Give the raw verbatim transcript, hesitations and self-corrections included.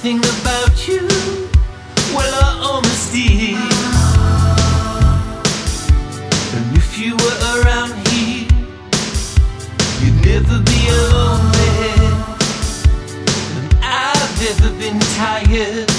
everything about you, well, I almost did. And if you were around here, you'd never be alone there. And I've never been tired